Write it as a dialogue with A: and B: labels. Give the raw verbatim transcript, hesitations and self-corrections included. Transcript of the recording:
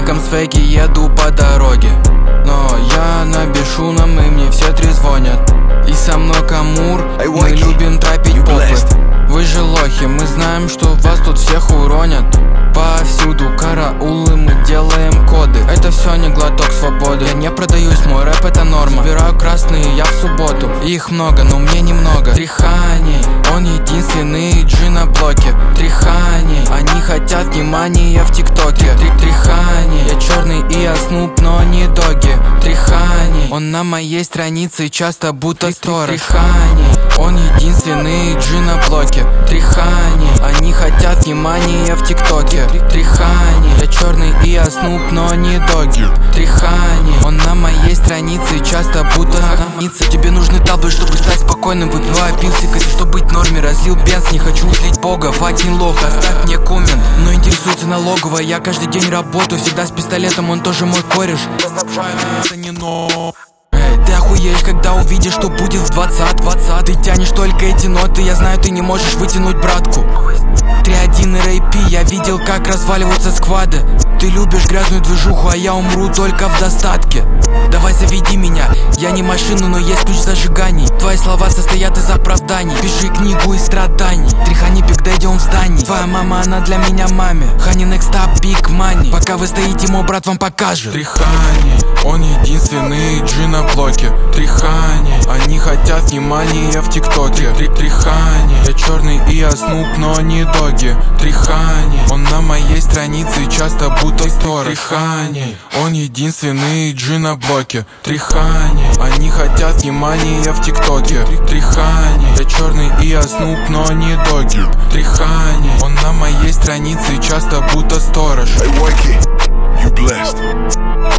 A: великом свеке еду по дороге, но я набил шумом и мне все трезвонят. И со мной Камур, мы любим топить попы. Вы же лохи, мы знаем, что вас тут всех уронят. Повсюду караулы, мы делаем коды. Это все не глоток свободы. Я не продаюсь, мой рэп это норма. Собираю красные я в субботу. Их много, но мне немного. Трихани, он единственный джи на блоке. Трихани, они хотят внимания в тиктоке. Трихани, я черный и я снуп, но не доги. Трихани, он на моей странице часто будто сторож. Трихани, он единственный джи на блоке. Трихани, они хотят внимания в тиктоке. Трихани, я черный и я снуп, но не доги. Трихани, он на моей странице часто будто граница. Тебе нужны таблы, чтобы стать спокойным. Выпиваю пилсик, чтобы быть в норме. Разлил бенз, не хочу злить бога. Факин лох, оставь мне коммент. Но интересуется налоговая, я каждый день работаю. Всегда с пистолетом, он тоже мой кореш. Это не но. Ты охуеешь, когда увидишь, что будет в двадцать двадцать. Ты тянешь только эти ноты, я знаю, ты не можешь вытянуть братку. три один и рэйпи, я видел, как разваливаются сквады. Ты любишь грязную движуху, а я умру только в достатке. Давай заведи меня, я не машина, но есть ключ зажиганий. Твои слова состоят из оправданий. Пиши книгу из страданий. Трихани, Биг Дэдди, он в здании. Твоя мама, она для меня маме. Хани, next up, big money. Пока вы стоите, мой брат вам покажет. Трихани, он единственный джи на блоке. Трихани, они хотят внимания в тиктоке. Трихани, я черный и я снуп, но не доги. Трихани, он на моей странице часто будто сторож. Трихани, он единственный джи на блоке. Трихани, они хотят внимания в тиктоке. Трихани, я черный и я снуп, но не доги. Трихани, он на моей странице часто будто сторож.
B: Hey, Wakey, you blessed.